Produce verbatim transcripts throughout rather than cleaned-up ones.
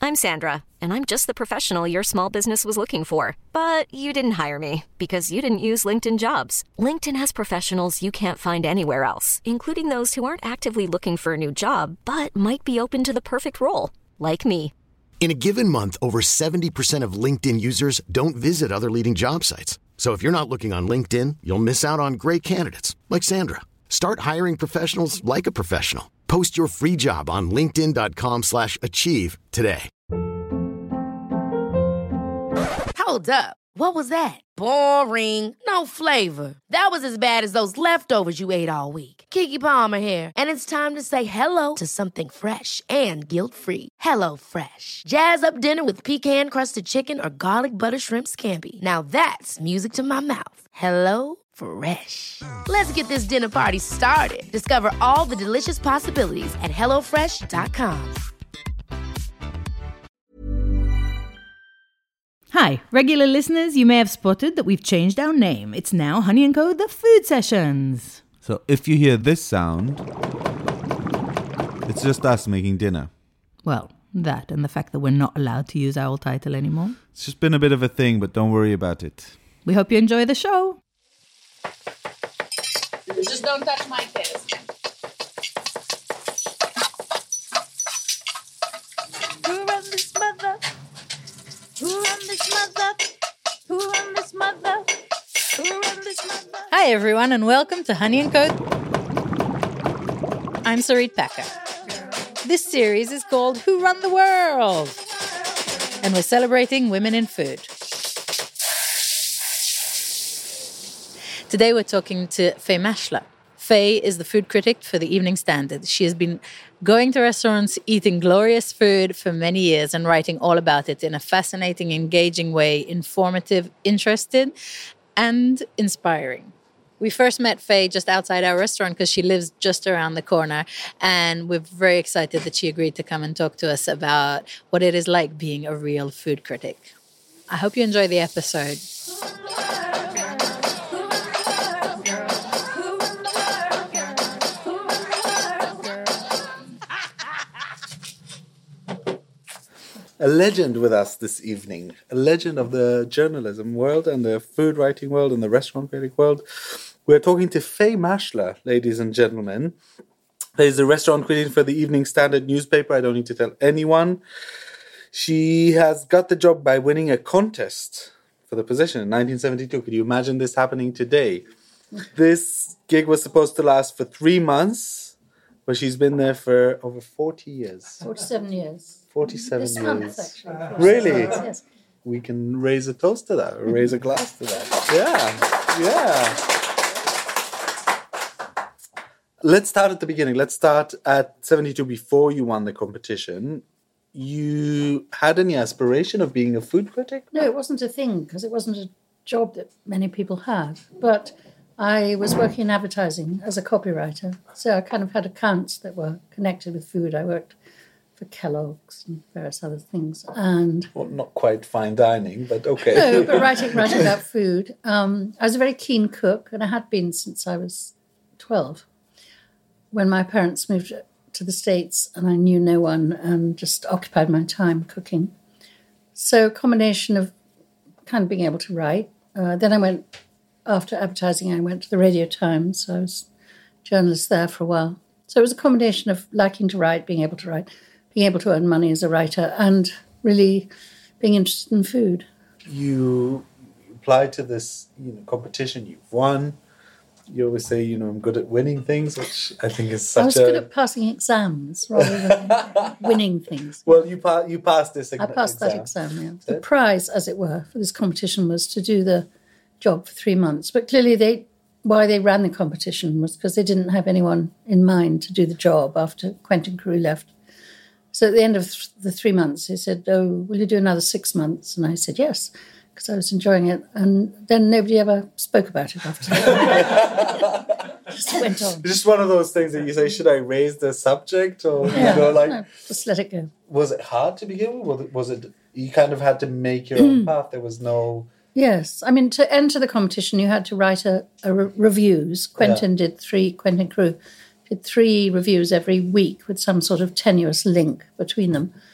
I'm Sandra, and I'm just the professional your small business was looking for. But you didn't hire me because you didn't use LinkedIn Jobs. LinkedIn has professionals you can't find anywhere else, including those who aren't actively looking for a new job, but might be open to the perfect role, like me. In a given month, over seventy percent of LinkedIn users don't visit other leading job sites. So if you're not looking on LinkedIn, you'll miss out on great candidates like Sandra. Start hiring professionals like a professional. Post your free job on linkedin.com slash achieve today. Hold up. What was that? Boring. No flavor. That was as bad as those leftovers you ate all week. Keke Palmer here. And it's time to say hello to something fresh and guilt-free. Hello Fresh. Jazz up dinner with pecan-crusted chicken or garlic butter shrimp scampi. Now that's music to my mouth. Hello Fresh. Let's get this dinner party started. Discover all the delicious possibilities at hello fresh dot com. Hi, regular listeners, you may have spotted that we've changed our name. It's now Honey and Co. The Food Sessions. So if you hear this sound, it's just us making dinner. Well, that and the fact that we're not allowed to use our old title anymore. It's just been a bit of a thing, but don't worry about it. We hope you enjoy the show. Just don't touch my kids. Who run this mother? Who run this mother? Who run this mother? Who run this mother? Hi everyone and welcome to Honey and Co. I'm Sarit Packer. This series is called Who Run the World? And we're celebrating women in food. Today we're talking to Faye Mashler. Faye is the food critic for the Evening Standard. She has been going to restaurants, eating glorious food for many years and writing all about it in a fascinating, engaging way, informative, interested, and inspiring. We first met Faye just outside our restaurant because she lives just around the corner, and we're very excited that she agreed to come and talk to us about what it is like being a real food critic. I hope you enjoy the episode. A legend with us this evening, a legend of the journalism world and the food writing world and the restaurant critic world. We're talking to Faye Mashler, ladies and gentlemen. Faye is the restaurant critic for the Evening Standard newspaper. I don't need to tell anyone. She has got the job by winning a contest for the position in nineteen seventy-two. Could you imagine this happening today? This gig was supposed to last for three months, but she's been there for over forty years. forty-seven years. forty-seven this years. Month, actually. Really? Yes. We can raise a toast to that, or raise a glass to that. Yeah, yeah. Let's start at the beginning. Let's start at seventy-two, before you won the competition. You had any aspiration of being a food critic? No, it wasn't a thing because it wasn't a job that many people have. But I was working in advertising as a copywriter. So I kind of had accounts that were connected with food. I worked for Kellogg's and various other things. And Well, not quite fine dining, but okay. no, but writing, writing about food. Um, I was a very keen cook, and I had been since I was twelve. When my parents moved to the States and I knew no one and just occupied my time cooking. So a combination of kind of being able to write. Uh, then I went, after advertising, I went to the Radio Times. So I was a journalist there for a while. So it was a combination of liking to write, being able to write, being able to earn money as a writer, and really being interested in food. You applied to this, you know, competition. You've won. You always say, you know, I'm good at winning things, which I think is such a... I was a... good at passing exams rather than winning things. Well, you, pa- you passed this I passed exam. that exam, yeah. The prize, as it were, for this competition was to do the job for three months. But clearly they, why they ran the competition was because they didn't have anyone in mind to do the job after Quentin Carew left. So at the end of th- the three months, he said, oh, will you do another six months? And I said, yes, because I was enjoying it. And then nobody ever spoke about it after that. Just went on. It's just one of those things that you say, should I raise the subject? Or, Yeah, you know, like, no, just let it go. Was it hard to begin with? Was it, was it you kind of had to make your own path? There was no... Yes. I mean, to enter the competition, you had to write a, a re- reviews. Quentin yeah. did three, Quentin Carew did three reviews every week with some sort of tenuous link between them.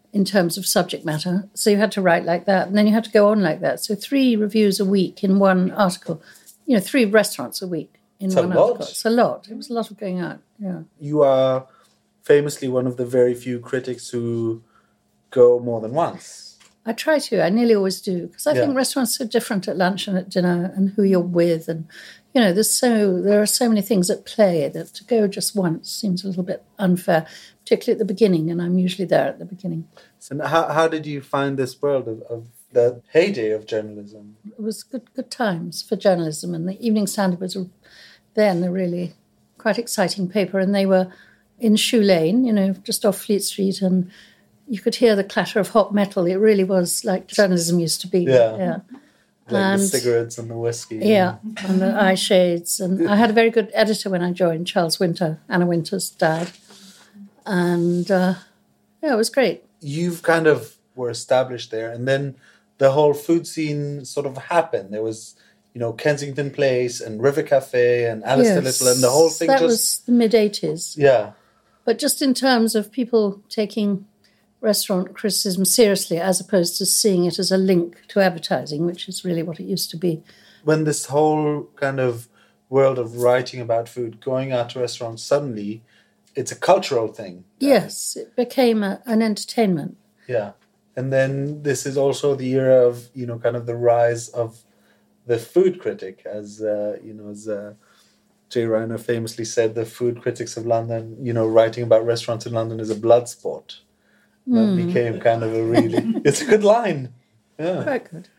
in terms of subject matter. So you had to write like that, and then you had to go on like that. So three reviews a week in one article. You know, three restaurants a week in It's one a lot. article. It's a lot. It was a lot of going out, yeah. You are famously one of the very few critics who go more than once. I try to. I nearly always do, because I Yeah. think restaurants are different at lunch and at dinner, and who you're with, and you know, there's so there are so many things at play that to go just once seems a little bit unfair, particularly at the beginning. And I'm usually there at the beginning. So how how did you find this world of, of the heyday of journalism? It was good good times for journalism, and the Evening Standard was a, then a really quite exciting paper, and they were in Shoe Lane, you know, just off Fleet Street, and you could hear the clatter of hot metal. It really was like journalism used to be. Yeah. yeah. Like And- the cigarettes and the whiskey. Yeah, and the eye shades. And I had a very good editor when I joined, Charles Winter. Anna Winter's dad. And, uh, yeah, it was great. You've kind of were established there, and then the whole food scene sort of happened. There was, you know, Kensington Place and River Cafe and Alistair Yes, Little, and the whole thing that just... was the mid-eighties. Yeah. But just in terms of people taking restaurant criticism seriously as opposed to seeing it as a link to advertising, which is really what it used to be. When this whole kind of world of writing about food, going out to restaurants, suddenly it's a cultural thing. Yes, it became a, an entertainment. Yeah. And then this is also the era of, you know, kind of the rise of the food critic, as, uh, you know, as uh, Jay Reiner famously said, the food critics of London, you know, writing about restaurants in London is a blood sport. That Mm. became kind of a really... It's a good line. Yeah. Quite good.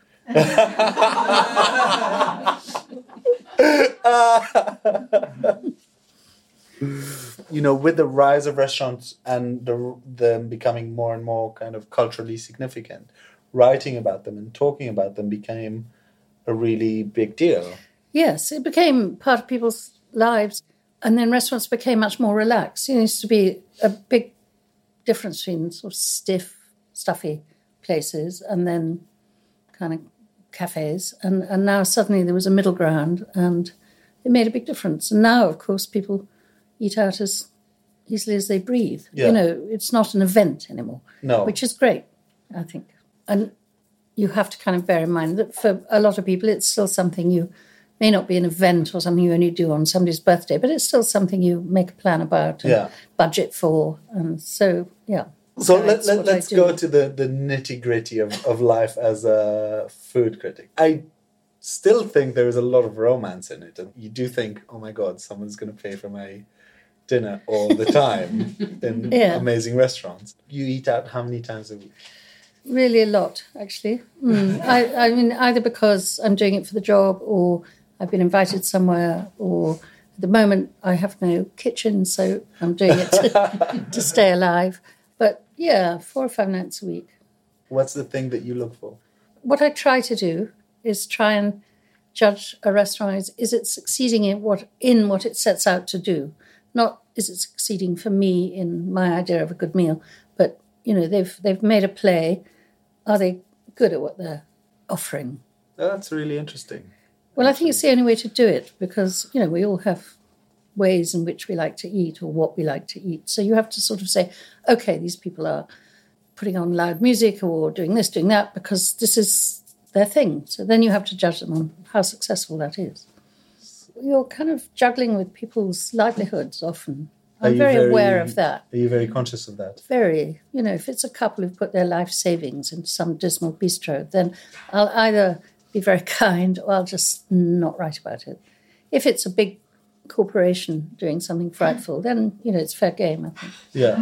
You know, with the rise of restaurants and the them becoming more and more kind of culturally significant, writing about them and talking about them became a really big deal. Yes, it became part of people's lives. And then restaurants became much more relaxed. It used to be a big difference between sort of stiff, stuffy places and then kind of cafes. And, and now suddenly there was a middle ground, and it made a big difference. And now, of course, people eat out as easily as they breathe. Yeah. You know, it's not an event anymore, No. which is great, I think. And you have to kind of bear in mind that for a lot of people, it's still something you may not be an event or something you only do on somebody's birthday, but it's still something you make a plan about and Yeah. budget for. And so, yeah. So So let, it's let, what I let's do. go to the, the nitty-gritty of, of life as a food critic. I still think there is a lot of romance in it. And you do think, oh my God, someone's going to pay for my dinner all the time in Yeah. amazing restaurants. You eat out how many times a week? Really a lot, actually. Mm. I, I mean, either because I'm doing it for the job, or I've been invited somewhere, or at the moment I have no kitchen, so I'm doing it to, to stay alive. But yeah, four or five nights a week. What's the thing that you look for? What I try to do is try and judge a restaurant is, is it succeeding in what in what it sets out to do? Not is it succeeding for me in my idea of a good meal, but you know, they've they've made a play. Are they good at what they're offering? Oh, that's really interesting. Well, I think it's the only way to do it, because, you know, we all have ways in which we like to eat or what we like to eat. So you have to sort of say, okay, these people are putting on loud music or doing this, doing that, because this is their thing. So then you have to judge them on how successful that is. You're kind of juggling with people's livelihoods often. Are I'm you very, aware of that. Are you very conscious of that? Very. You know, if it's a couple who've put their life savings into some dismal bistro, then I'll either be very kind or I'll just not write about it. If it's a big corporation doing something frightful, then, you know, it's fair game, I think. Yeah.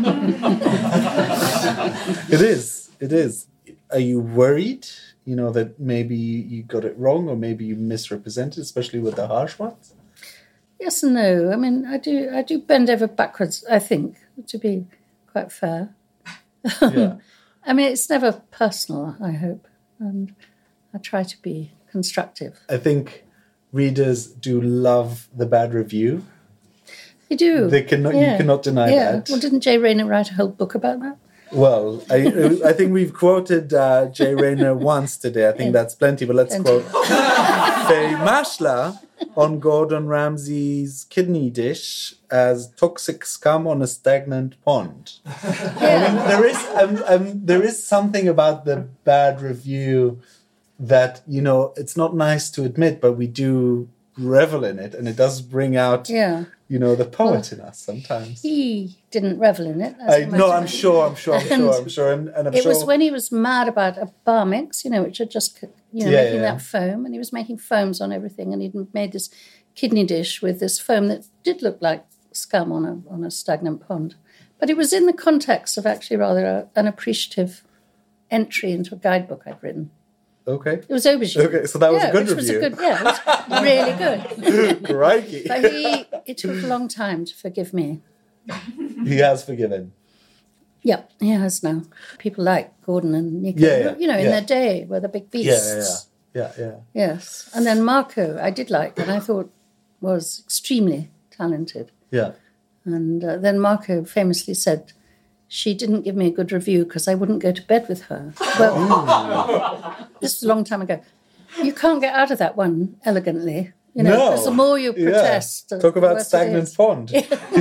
It is. It is. Are you worried, you know, that maybe you got it wrong or maybe you misrepresented, especially with the harsh ones? Yes and no. I mean, I do I do bend over backwards, I think, to be quite fair. Yeah. I mean, it's never personal, I hope, and I try to be constructive. I think readers do love the bad review. You do. They cannot. You Yeah. cannot deny yeah. that. Well, didn't Jay Rayner write a whole book about that? Well, I I think we've quoted uh, Jay Rayner once today. I think that's plenty, but let's Plenty. quote Faye Mashler on Gordon Ramsay's kidney dish as toxic scum on a stagnant pond. I mean, there is um, um, there is something about the bad review that, you know, it's not nice to admit, but we do revel in it, and it does bring out, Yeah. you know, the poet Well, in us sometimes. He didn't revel in it. as I, a no, matter I'm of- sure, I'm sure, I'm And sure, I'm sure, and, and I'm It sure. was when he was mad about a bar mix, you know, which had just, you know, Yeah, making yeah. that foam, and he was making foams on everything, and he'd made this kidney dish with this foam that did look like scum on a on a stagnant pond. But it was in the context of actually rather a, an appreciative entry into a guidebook I'd written. Okay. It was aubergine. Okay, so that was a yeah, good which review. Was a good, yeah, it was really good. Crikey. But he, it took a long time to forgive me. He has forgiven. Yeah, he has now. People like Gordon and Nico, Yeah, yeah, you know, in yeah. their day were the big Yeah, beasts. yeah, yeah. Yeah, yeah. Yes. And then Marco, I did like, and I thought was extremely talented. Yeah. And uh, then Marco famously said, she didn't give me a good review because I wouldn't go to bed with her. Well, this was a long time ago. You can't get out of that one elegantly. You know, No. because the more you Yeah. protest... the Talk about worse it stagnant is. pond.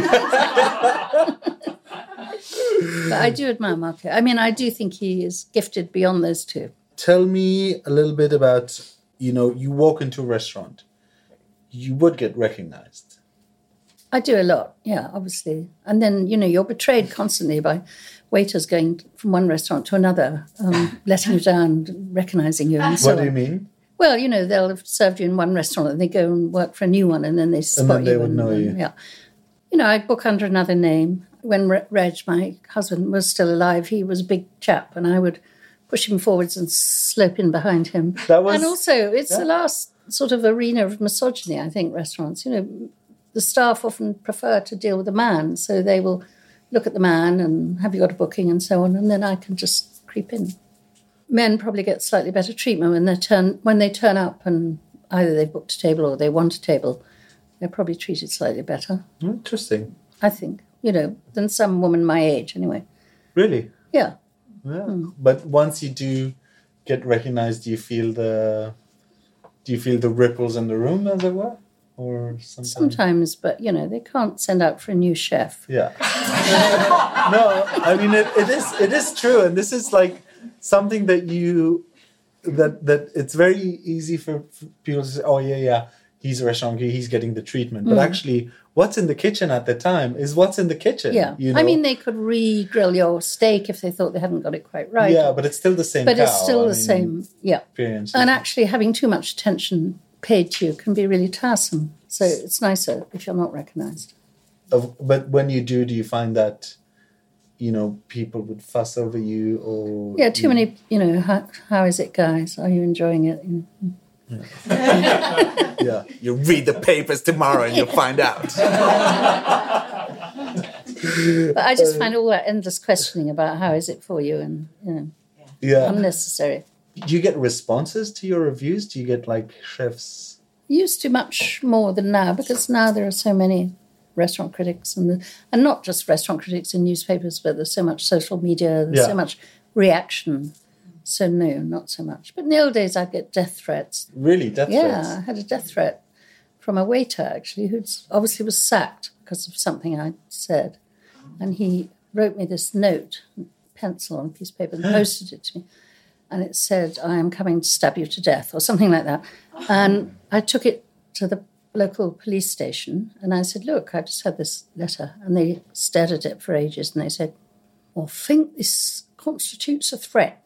But I do admire Marco. I mean, I do think he is gifted beyond those two. Tell me a little bit about, you know, you walk into a restaurant, you would get recognized. I do a lot, yeah, obviously. And then, you know, you're betrayed constantly by waiters going from one restaurant to another, um, letting you down, recognizing you and so What do on. you mean? Well, you know, they'll have served you in one restaurant and they go and work for a new one and then they spot then they you. would and, know and- you. Yeah. You know, I book under another name. When Re- Reg, my husband, was still alive, he was a big chap and I would push him forwards and slope in behind him. That was- and also, it's yeah. the last sort of arena of misogyny, I think, restaurants. You know, the staff often prefer to deal with the man, so they will look at the man and have you got a booking and so on, and then I can just creep in. Men probably get slightly better treatment when they turn when they turn up and either they've booked a table or they want a table. They're probably treated slightly better, Interesting. I think, you know, than some woman my age anyway. Really? Yeah. Yeah. Hmm. But once you do get recognized, do you feel the do you feel the ripples in the room, as it were? Or sometimes? Sometimes, but, you know, they can't send out for a new chef. Yeah. No, I mean it, it is it is true, and this is like something that you that that it's very easy for, for people to say, oh yeah, yeah, he's a restaurant, he's getting the treatment. But actually, what's in the kitchen at the time is what's in the kitchen. Yeah. You know? I mean, they could re-grill your steak if they thought they hadn't got it quite right. yeah, but it's still the same. But cow. it's still I the mean, same, yeah. experience. And actually having too much attention paid to you can be really tiresome. So it's nicer if you're not recognised. Of, but when you do, do you find that, you know, people would fuss over you or... Yeah, too many, you know, how, how is it, guys? Are you enjoying it? You know. Yeah. You read the papers tomorrow and you'll find out. But I just find all that endless questioning about how is it for you and, you know, Yeah. unnecessary. Do you get responses to your reviews? Do you get, like, chefs... Used to much more than now, because now there are so many restaurant critics, and the, and not just restaurant critics in newspapers, but there's so much social media, there's Yeah. so much reaction. So no, not so much. But in the old days, I'd get death threats. Really? Death Yeah, threats? I had a death threat from a waiter, actually, who obviously was sacked because of something I'd said. And he wrote me this note, pencil on a piece of paper, and posted it to me. And it said, I am coming to stab you to death, or something like that. And I took it to the local police station, and I said, look, I just had this letter. And they stared at it for ages, and they said, well, I think this constitutes a threat.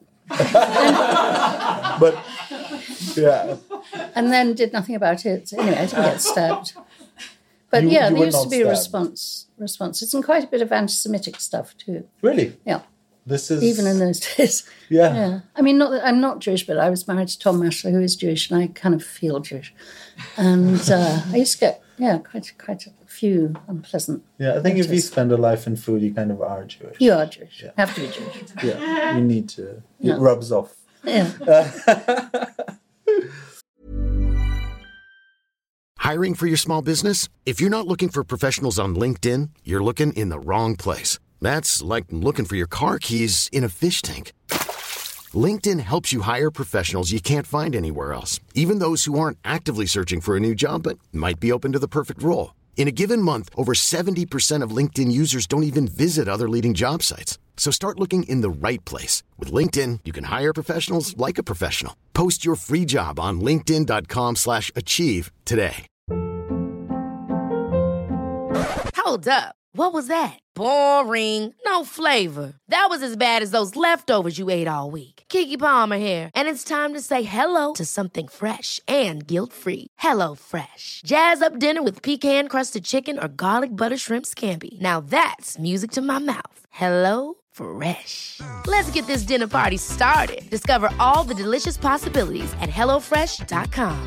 But, yeah. And then did nothing about it. So anyway, I didn't get stabbed. But You- yeah, you there were used to not be a stabbed. response, responses, and quite a bit of anti-Semitic stuff too. Really? Yeah, This is... even in those days. Yeah. Yeah. I mean, not that I'm not Jewish, but I was married to Tom Mashler, who is Jewish, and I kind of feel Jewish. And uh, I used to get, yeah, quite quite a few unpleasant. Yeah, I think if you letters. spend a life in food, you kind of are Jewish. You are Jewish. Yeah. Have to be Jewish. Yeah, you need to. It Yeah. rubs off. Yeah. Hiring for your small business? If you're not looking for professionals on LinkedIn, you're looking in the wrong place. That's like looking for your car keys in a fish tank. LinkedIn helps you hire professionals you can't find anywhere else, even those who aren't actively searching for a new job but might be open to the perfect role. In a given month, over seventy percent of LinkedIn users don't even visit other leading job sites. So start looking in the right place. With LinkedIn, you can hire professionals like a professional. Post your free job on linkedin.com slash achieve today. Hold up. What was that? Boring. No flavor. That was as bad as those leftovers you ate all week. Keke Palmer here, and it's time to say hello to something fresh and guilt-free. Hello Fresh. Jazz up dinner with pecan-crusted chicken or garlic butter shrimp scampi. Now that's music to my mouth. Hello Fresh. Let's get this dinner party started. Discover all the delicious possibilities at hello fresh dot com.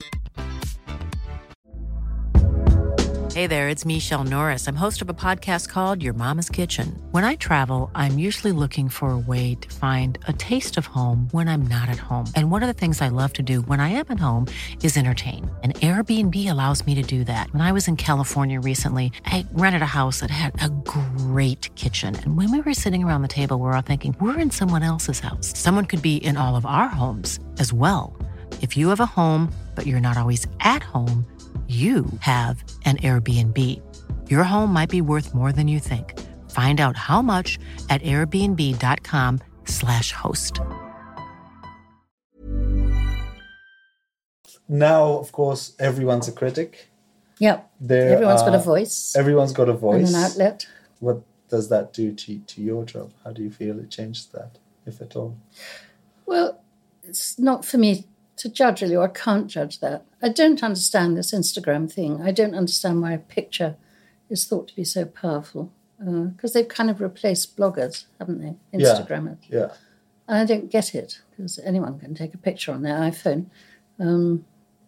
Hey there, it's Michelle Norris. I'm host of a podcast called Your Mama's Kitchen. When I travel, I'm usually looking for a way to find a taste of home when I'm not at home. And one of the things I love to do when I am at home is entertain. And Airbnb allows me to do that. When I was in California recently, I rented a house that had a great kitchen. And when we were sitting around the table, we were all thinking, we're in someone else's house. Someone could be in all of our homes as well. If you have a home, but you're not always at home, you have an Airbnb. Your home might be worth more than you think. Find out how much at airbnb.com slash host. Now, of course, everyone's a critic. Yep. There Everyone's are- got a voice Everyone's got a voice. and an outlet. What does that do to, to your job? How do you feel it changes that, if at all? Well, it's not for me to judge, really, or I can't judge that. I don't understand this Instagram thing. I don't understand why a picture is thought to be so powerful, because uh, they've kind of replaced bloggers, haven't they? Instagrammers. Yeah. yeah. And I don't get it, because anyone can take a picture on their iPhone. Um,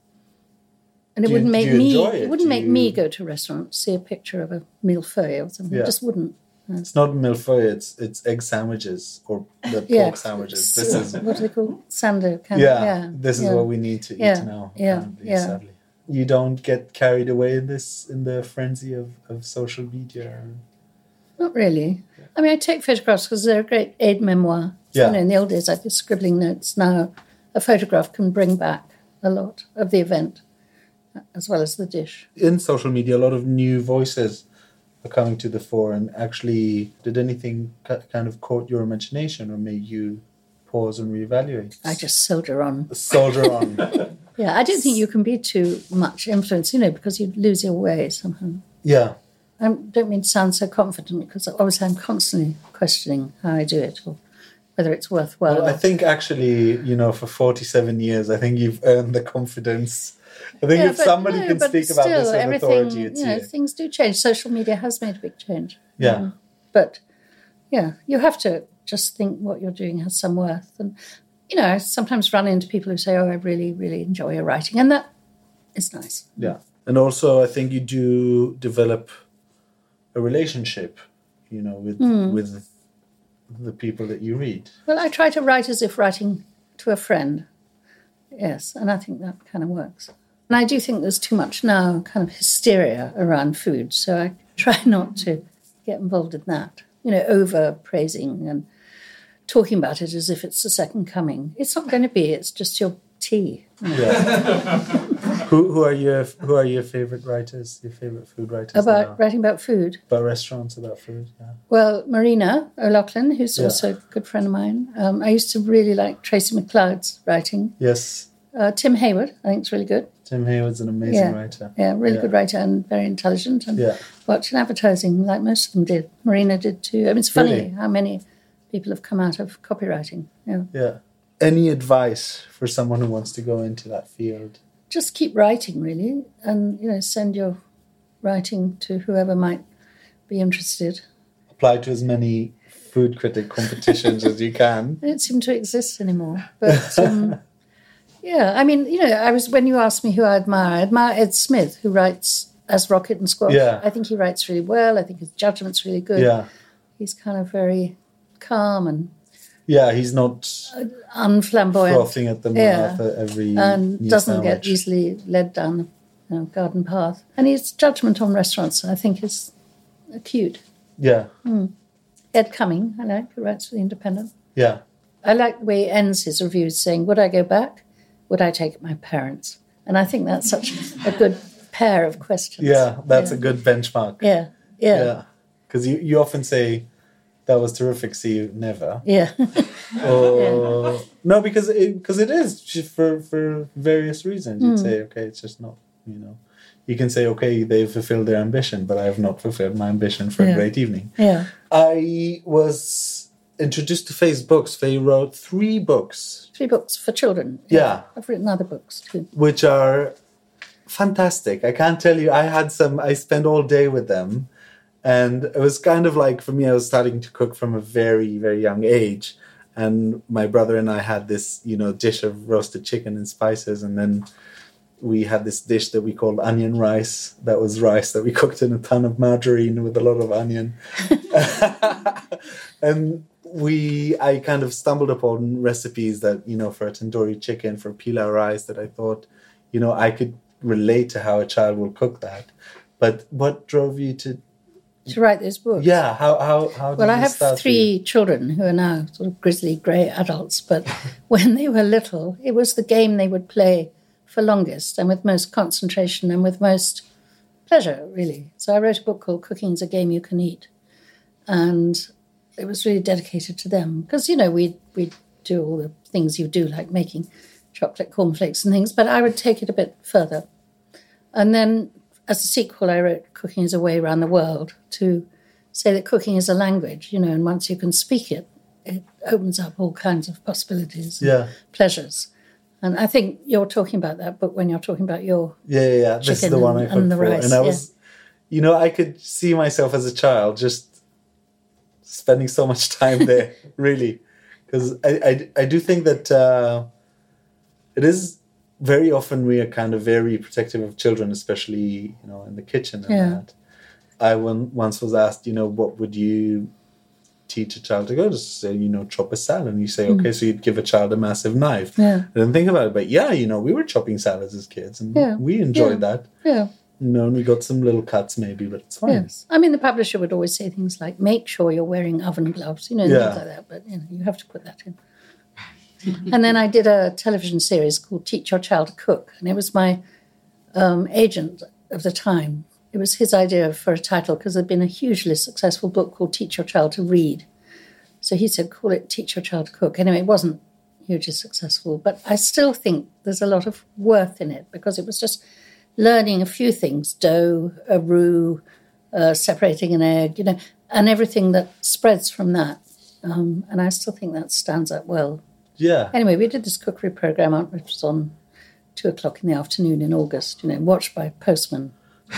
and it Do you- wouldn't make do you me enjoy it? it wouldn't Do make you- me go to a restaurant, see a picture of a millefeuille or something. Yeah. It just wouldn't. It's not millefeuille, it's, it's egg sandwiches or the pork Yeah. sandwiches. This is What do they call Sando? Kind yeah, of, yeah. this is yeah. what we need to eat Yeah, now. yeah, apparently, yeah. Sadly. You don't get carried away in this in the frenzy of, of social media. Not really. I mean, I take photographs because they're a great aide-memoire. Yeah. You know, in the old days, I did scribbling notes. Now, a photograph can bring back a lot of the event, as well as the dish. In social media, a lot of new voices are coming to the fore. And actually, did anything ki- kind of caught your imagination or made you pause and reevaluate? I just soldier on. Soldier on. Yeah, I don't think you can be too much influence, you know, because you'd lose your way somehow. Yeah. I don't mean to sound so confident, because obviously I'm constantly questioning how I do it or whether it's worthwhile. Well, I think actually, you know, for forty-seven years, I think you've earned the confidence. I think Yeah, if but somebody no, can but speak about this still, with everything, authority, it's you know, you. things do change. Social media has made a big change. Yeah. Um, but, yeah, you have to just think what you're doing has some worth. And, you know, I sometimes run into people who say, oh, I really, really enjoy your writing. And that is nice. Yeah. And also, I think you do develop a relationship, you know, with Hmm. with the people that you read. Well, I try to write as if writing to a friend. Yes, and I think that kind of works. And I do think there's too much now kind of hysteria around food, so I try not to get involved in that. You know, over-praising and talking about it as if it's the second coming. It's not going to be, it's just your tea. Yeah. who who are your who are your favorite writers? Your favorite food writers? About now? writing about food. about restaurants, about food. Yeah. Well, Marina O'Loughlin, who's Yeah. also a good friend of mine. Um, I used to really like Tracy McCloud's writing. Yes, Uh, Tim Hayward, I think, is really good. Tim Hayward's an amazing Yeah. writer. Yeah, really Yeah. good writer and very intelligent and Yeah. worked in advertising like most of them did. Marina did too. I mean, it's funny Really? how many people have come out of copywriting. Yeah. Yeah. Any advice for someone who wants to go into that field? Just keep writing, really, and, you know, send your writing to whoever might be interested. Apply to as many food critic competitions as you can. They don't seem to exist anymore. But, um, yeah, I mean, you know, I was when you asked me who I admire, I admire Ed Smith, who writes As Rocket and Squash. Yeah. I think he writes really well. I think his judgment's really good. Yeah. He's kind of very calm and Yeah, he's not unflamboyant. frothing at the mouth Yeah. at every and new doesn't get sandwich. easily led down the you know, garden path. And his judgment on restaurants, I think, is acute. Yeah, Ed Cumming, I like, who writes for The Independent. yeah. I like the way he ends his reviews saying, would I go back? Would I take my parents? And I think that's such a good pair of questions. Yeah, that's yeah. a good benchmark. Yeah, yeah. Because yeah. you, you often say, that was terrific, see you never. Yeah. or, yeah. No, because it, because it is for, for various reasons. You'd mm. say, okay, it's just not, you know. You can say, okay, they've fulfilled their ambition, but I have not fulfilled my ambition for yeah. a great evening. Yeah. I was introduced to Faye's books. Faye wrote three books. Three books for children. Yeah. yeah. I've written other books too. Which are fantastic. I can't tell you, I had some, I spent all day with them. And it was kind of like, for me, I was starting to cook from a very, very young age. And my brother and I had this, you know, dish of roasted chicken and spices. And then we had this dish that we called onion rice. That was rice that we cooked in a ton of margarine with a lot of onion. And we, I kind of stumbled upon recipes that, you know, for a tandoori chicken, for pilau rice, that I thought, you know, I could relate to how a child will cook that. But what drove you to... To write those books? Yeah, how how how did Well, I you have start three to... children who are now sort of grizzly grey adults, but when they were little, it was the game they would play for longest and with most concentration and with most pleasure, really. So I wrote a book called Cooking is a Game You Can Eat, and it was really dedicated to them because, you know, we we do all the things you do, like making chocolate cornflakes and things, but I would take it a bit further. And then as a sequel, I wrote Cooking is a Way Around the World to say that cooking is a language, you know, and once you can speak it, it opens up all kinds of possibilities and yeah. pleasures. And I think you're talking about that book when you're talking about your Yeah, yeah, yeah. This is the one I cooked for. Rice, and I yeah. was, you know, I could see myself as a child just spending so much time there, really. Because I, I, I do think that uh, it is... Very often we are kind of very protective of children, especially, you know, in the kitchen and yeah. that. I once was asked, you know, what would you teach a child to go to? Say, you know, chop a salad. And you say, mm. okay, so you'd give a child a massive knife. Yeah. I didn't think about it. But yeah, you know, we were chopping salads as kids and yeah. we enjoyed yeah. that. Yeah. You know, and we got some little cuts maybe, but it's fine. Yes. I mean, the publisher would always say things like, make sure you're wearing oven gloves, you know, and yeah. things like that. But, you know, you have to put that in. And then I did a television series called Teach Your Child to Cook. And it was my um, agent of the time. It was his idea for a title because there'd been a hugely successful book called Teach Your Child to Read. So he said, call it Teach Your Child to Cook. Anyway, it wasn't hugely successful. But I still think there's a lot of worth in it because it was just learning a few things, dough, a roux, uh, separating an egg, you know, and everything that spreads from that. Um, and I still think that stands up well. Yeah. Anyway, we did this cookery program on, which was on two o'clock in the afternoon in August, you know, watched by postmen.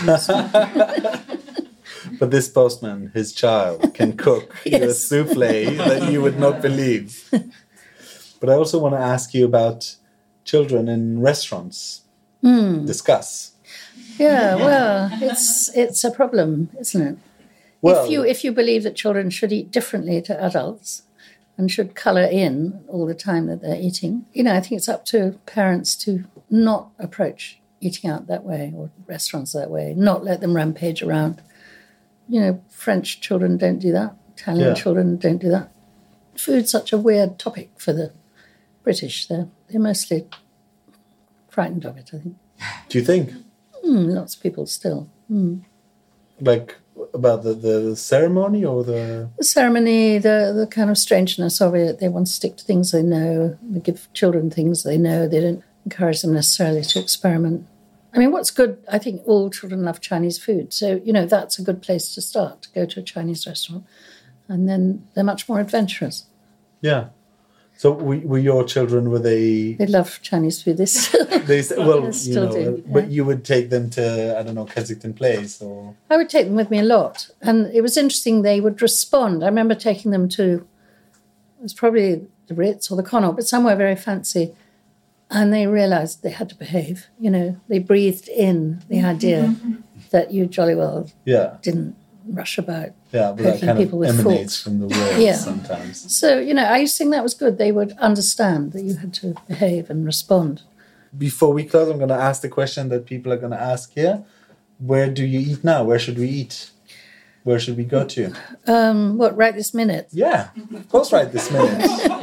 But this postman, his child, can cook Yes. a souffle that you would not believe. But I also want to ask you about children in restaurants. Mm. Discuss. Yeah, well, it's it's a problem, isn't it? Well, if you if you believe that children should eat differently to adults and should colour in all the time that they're eating, you know, I think it's up to parents to not approach eating out that way or restaurants that way, not let them rampage around. You know, French children don't do that. Italian Yeah. children don't do that. Food's such a weird topic for the British. They're, they're mostly frightened of it, I think. do you think? Mm, lots of people still. Mm. Like about the, the ceremony or the... The ceremony, the, the kind of strangeness of it. They want to stick to things they know. They give children things they know. They don't encourage them necessarily to experiment. I mean, what's good, I think all children love Chinese food. So, you know, that's a good place to start, to go to a Chinese restaurant. And then they're much more adventurous. Yeah. So were, were your children, were they... They love Chinese food. They still, They s- well, they you still know, do. but yeah. you would take them to, I don't know, Kensington Place or... I would take them with me a lot. And it was interesting, they would respond. I remember taking them to, it was probably the Ritz or the Connaught, but somewhere very fancy. And they realised they had to behave. You know, they breathed in the idea that you jolly well Yeah. didn't rush about Yeah, but that poking kind people of with emanates forks. from the words Yeah. sometimes. So, you know, I used to think that was good. They would understand that you had to behave and respond. Before we close, I'm going to ask the question that people are going to ask here. Where do you eat now? Where should we eat? Where should we go to? Um, what, right this minute? Yeah, of course, right this minute.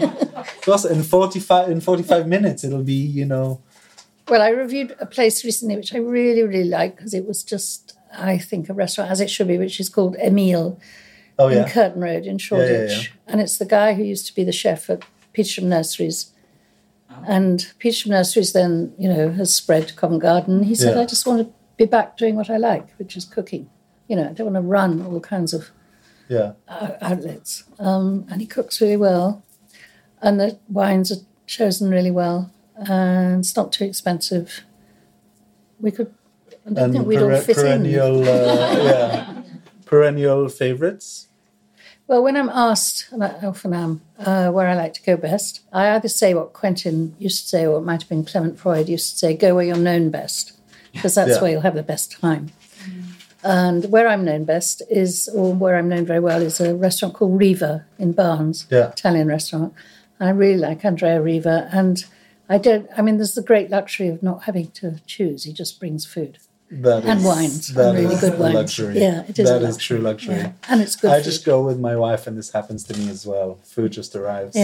Because in forty-five in forty-five minutes, it'll be, you know. Well, I reviewed a place recently which I really, really liked because it was just, I think, a restaurant as it should be, which is called Emile Oh, yeah. in Curtain Road in Shoreditch. Yeah, yeah, yeah. And it's the guy who used to be the chef at Petersham Nurseries. And Petersham Nurseries then, you know, has spread to Covent Garden. He said, Yeah. I just want to be back doing what I like, which is cooking. You know, I don't want to run all kinds of Yeah. uh, outlets. Um, and he cooks really well. And the wines are chosen really well. And it's not too expensive. We could, I don't And think we'd all pere- fit in. perennial, uh, yeah. Perennial favorites? Well, when I'm asked, and I often am, uh, where I like to go best, I either say what Quentin used to say, or it might have been Clement Freud used to say, go where you're known best, because that's Yeah. where you'll have the best time. And where I'm known best is, or where I'm known very well, is a restaurant called Riva in Barnes, Yeah. Italian restaurant. And I really like Andrea Riva. And I don't, I mean, there's the great luxury of not having to choose. He just brings food. That And is- wines, that and really is good a wines. luxury. Yeah, it is That a is luxury. true luxury. Yeah. And it's good I food. just go with my wife, and this happens to me as well. Food just arrives.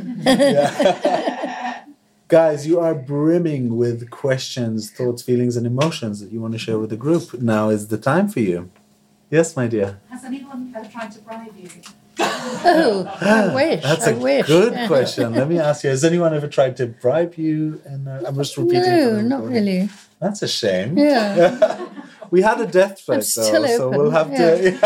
Yeah. Guys, you are brimming with questions, thoughts, feelings, and emotions that you want to share with the group. Now is the time for you. Yes, my dear. Has anyone ever tried to bribe you? Oh, I wish. That's I a wish. good question. Let me ask you: has anyone ever tried to bribe you? And uh, I'm just repeating. for No, the not recording. really. That's a shame. Yeah. We had a death threat, I'm still though, so open, we'll have to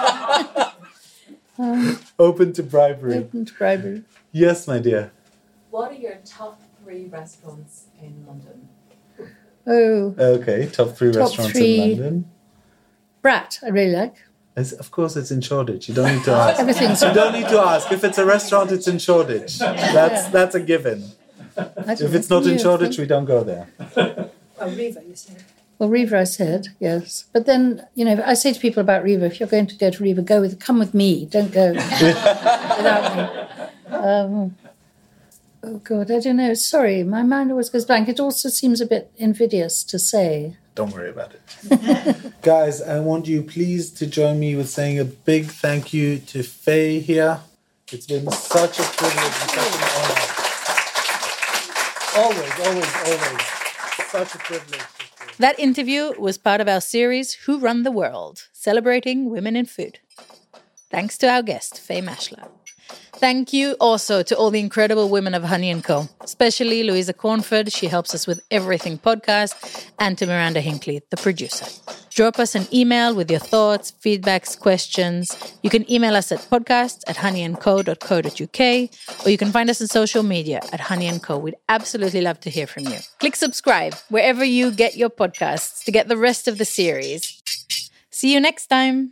Um, open to bribery. open to bribery. Yes, my dear. What are your top three restaurants in London? Oh, Okay, top three Top restaurants three. in London. Brat, I really like. It's, of course, it's in Shoreditch. You don't need to ask. Everything's You don't need to ask. If it's a restaurant, it's in Shoreditch. That's that's a given. I don't If know. it's not in Yeah, Shoreditch, we don't go there. Oh, Riva, you said. Well, Riva, I said, yes. But then, you know, I say to people about Riva, if you're going to go to Riva, go with, come with me. Don't go without me. Um, oh, God, I don't know. Sorry, my mind always goes blank. It also seems a bit invidious to say. Don't worry about it. Guys, I want you please to join me with saying a big thank you to Faye here. It's been such a privilege and such an honor. Always, always, always. Such a privilege. That interview was part of our series, Who Run the World, celebrating women in food. Thanks to our guest, Faye Mashler. Thank you also to all the incredible women of Honey and Co., especially Louisa Cornford, she helps us with Everything podcast, and to Miranda Hinckley, the producer. Drop us an email with your thoughts, feedbacks, questions. You can email us at podcast at honeyandco dot co dot uk, or you can find us on social media at Honey and Co. We'd absolutely love to hear from you. Click subscribe wherever you get your podcasts to get the rest of the series. See you next time.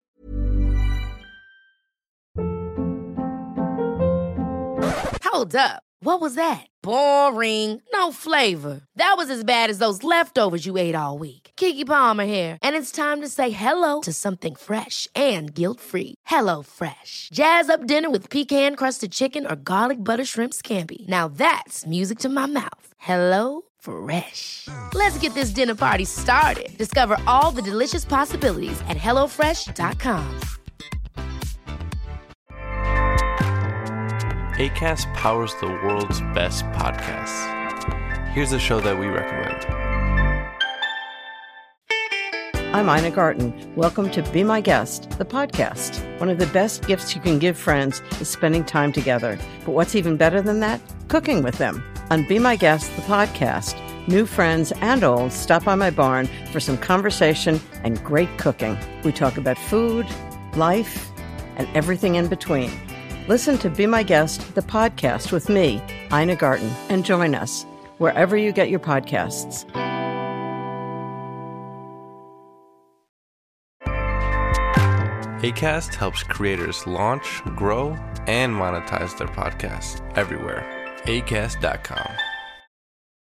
Hold up. What was that? Boring. No flavor. That was as bad as those leftovers you ate all week. Keke Palmer here, and it's time to say hello to something fresh and guilt-free. Hello Fresh. Jazz up dinner with pecan-crusted chicken or garlic butter shrimp scampi. Now that's music to my mouth. Hello Fresh. Let's get this dinner party started. Discover all the delicious possibilities at hello fresh dot com. Acast powers the world's best podcasts. Here's a show that we recommend. I'm Ina Garten. Welcome to Be My Guest, the podcast. One of the best gifts you can give friends is spending time together. But what's even better than that? Cooking with them. On Be My Guest, the podcast, new friends and old stop by my barn for some conversation and great cooking. We talk about food, life, and everything in between. Listen to Be My Guest, the podcast with me, Ina Garten, and join us wherever you get your podcasts. Acast helps creators launch, grow, and monetize their podcasts everywhere. acast dot com.